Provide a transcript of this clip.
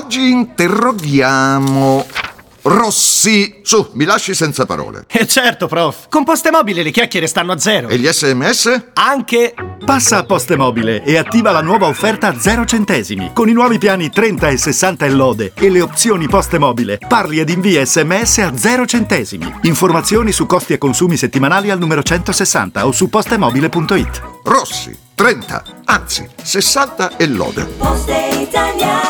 Oggi interroghiamo Rossi. Su, mi lasci senza parole. Certo, prof. Con Postemobile le chiacchiere stanno a zero. E gli SMS? Anche. Passa a Postemobile e attiva la nuova offerta a 0 centesimi. Con i nuovi piani 30 e 60 e lode e le opzioni Postemobile, parli ed invia SMS a 0 centesimi. Informazioni su costi e consumi settimanali al numero 160 o su postemobile.it. Rossi, 30, anzi 60 e lode. Poste Italiane.